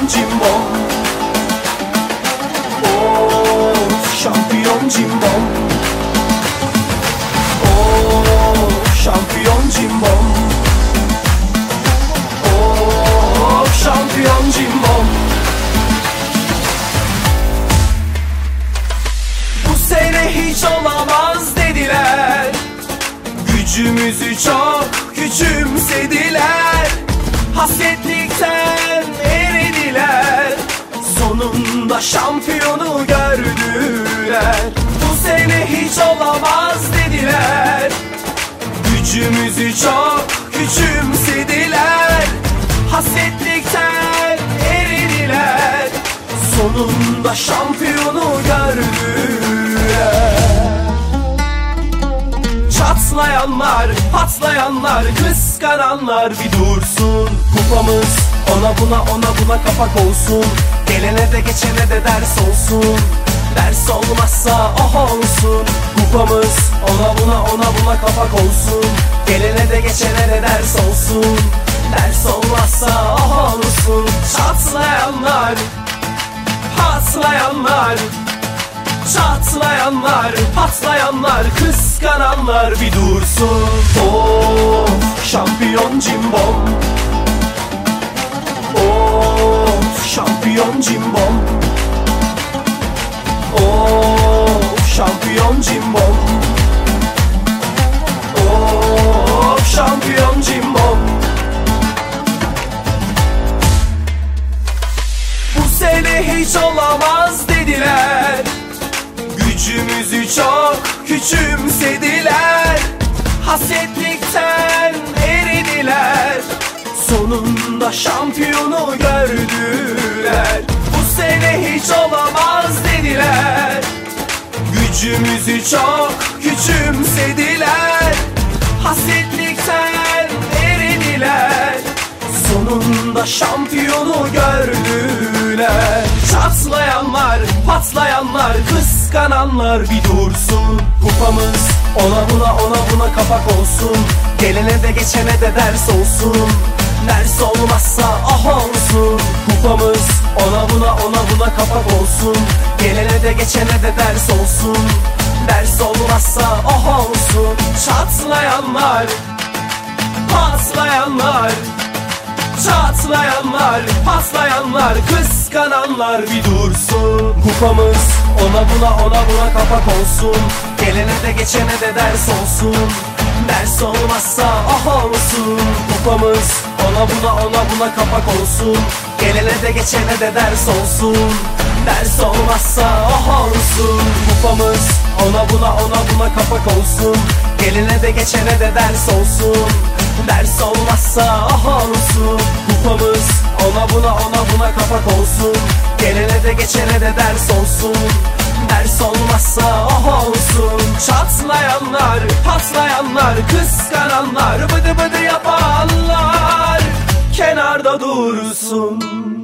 şampiyon cimbom. Of şampiyon cimbom. Of şampiyon cimbom. Of şampiyon cimbom. Bu sene hiç olamaz dediler, gücümüzü çok küçümsediler. Hasretlikten eridiler, sonunda şampiyonu gördüler. Bu sene hiç olamaz dediler, gücümüzü çok küçümsediler. Hasretlikten eridiler, sonunda şampiyonu gördüler. Çatlayanlar, patlayanlar, kıskananlar bir dursun. Kupamız ona buna kapak olsun. Gelene de geçene de ders olsun. Ders olmazsa oh olsun. Kupamız ona buna kapak olsun. Gelene de geçene de ders olsun. Ders olmazsa oh olsun. Çatlayanlar, patlayanlar, çatlayanlar, patlayanlar, kıskananlar bir dursun. Of şampiyon cimbom. Of şampiyon cimbom. Of şampiyon cimbom. Of şampiyon cimbom. Bu sene hiç olamaz dediler, gücümüzü çok küçümsediler. Hasretlikten eridiler, sonunda şampiyonu gördüler. Bu sene hiç olamaz dediler, gücümüzü çok küçümsediler. Hasretlikten eridiler, sonunda şampiyonu gördüler. Çatlayanlar, patlayanlar, kıskananlar bir dursun. Kupamız ona buna kapak olsun. Gelene de geçene de ders olsun. Ders olmazsa ah olsun. Kupamız ona buna kapak olsun. Gelene de geçene de ders olsun. Ders olmazsa ah olsun. Çatlayanlar, patlayanlar, çatlayanlar, patlayanlar, kıskananlar bir dursun. Kupamız ona buna kapak olsun. Gelene de geçene de ders olsun. Ders olmazsa ah olsun. Kupamız ona buna kapak olsun. Gelene de geçene de ders olsun. Ders olmazsa ah olsun. Kupamız ona buna kapak olsun. Gelene de geçene de ders olsun. Ders olmazsa ah olsun. Kupamız ona buna kapak olsun. Gelene de geçene de ders olsun. Ders olmazsa ah olsun. Çatlayanlar, patlayanlar, kıskananlar, bıdı bıdı yapanlar kenarda dursun.